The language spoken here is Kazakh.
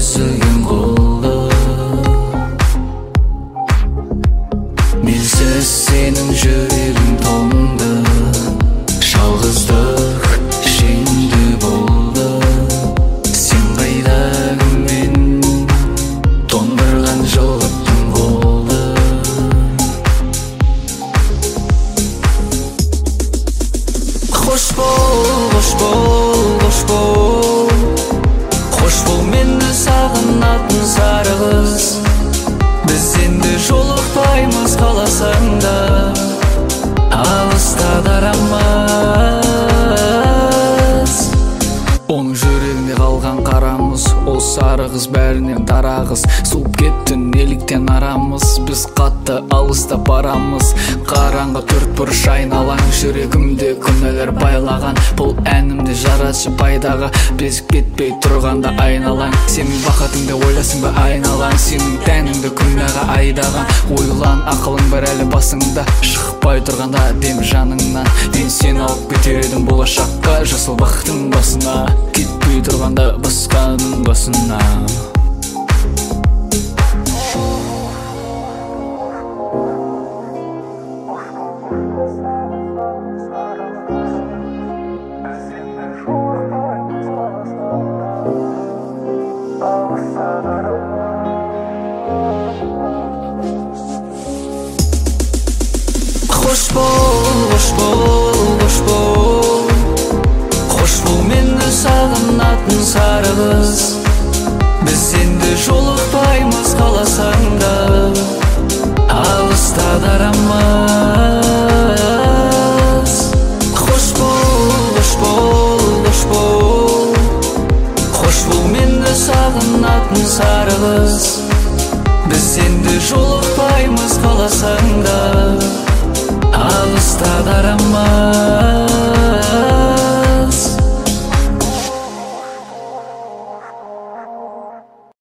үзілген қолды. Менсіз сенің жүрегің тоңды, жалғыздық жеңді болды. Сен қайдағы мен тоңдырған жылыттың қолды. Хош бол, хош бол, хош бол, хош бол мені сағынатын сары қыз. Біз енді жолықпаймыз қаласаң да, алыста дарамыз. Оның жүрегінде қалған қарамыз, ол сары қыз бәрінен дара қыз. Суып кетті неліктен арамыз, біз қатты алыста барамыз. Қараңғы төрт бұрыш айналаң, жүрегімде күнәлер байлаған. Бұл әнімде жаратшы пайдаға, безіп кетпей тұрғанда айналаң. Сенің бақытыңды ойласың ба айналаң, сенің тәніңді күнәға айдаған. Ойлан, ақылың бар әлі басыңда, шықпай тұрғанда дем жаныңнан. Мен сені алып кетер едім болашаққа, жасыл бақыттың басына, кетпей тұрғанда басқаның басына. Хош бол, хош бол, хош бол, хош бол мені сағынатын сары қыз. Біз енді жолықпаймыз қаласаң да, алыста дарамыз. Хош бол, хош бол, хош бол, хош бол мені сағынатын сары қыз. Біз енді жолықпаймыз қаласаң да,